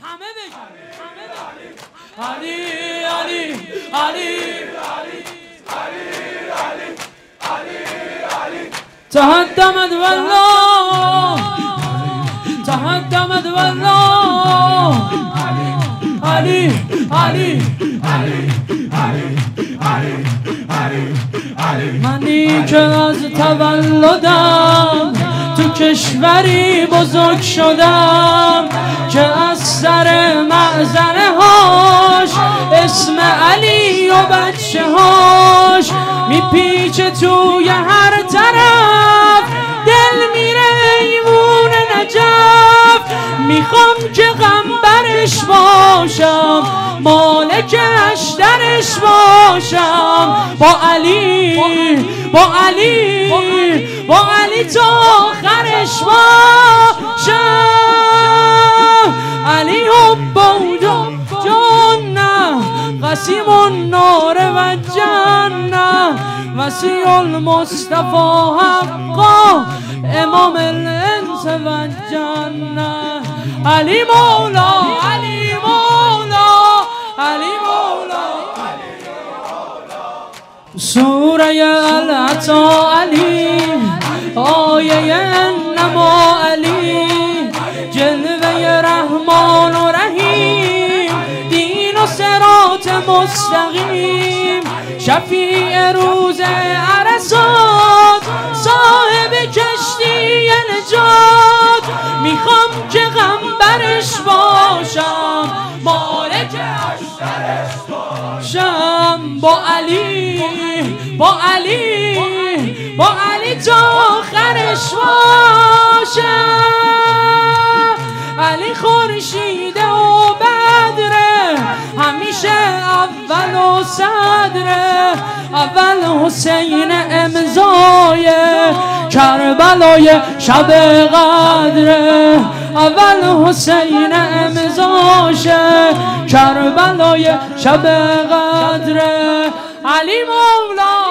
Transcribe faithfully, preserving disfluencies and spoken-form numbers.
همه بگن همه بگن علی علی علی تهدمت والله تهدمت والله علی علی منی که از تولدم تو کشوری بزرگ شدم که از سر معزنه هاش اسم علی و بچه هاش میپیچه توی هر طرف دل میره ایوون نجف میخوام که غمبرش باشم مالک اشترش باشم با علی با علی با علی تا آخرش باشم علی حب و جنة قسیم النار و جنة وسیع المصطفى حقا امام الانس و جنة علی مولا علی مولا علی مولا سوره العطا علی آیه انما علی جلوه رحمان و رحیم دین و صراط مستقیم شفیع روز عرصات صاحب کشتی نجات میخوام که غمبرش باشم مالک اشترش باشم با علی با علی با علی تا آخرش باشم علی خورشیده و بدره همیشه اول و صدره اول حسین امضای کربلای شب قدره اول حسین امضاشه کربلای شب قدره علی مولا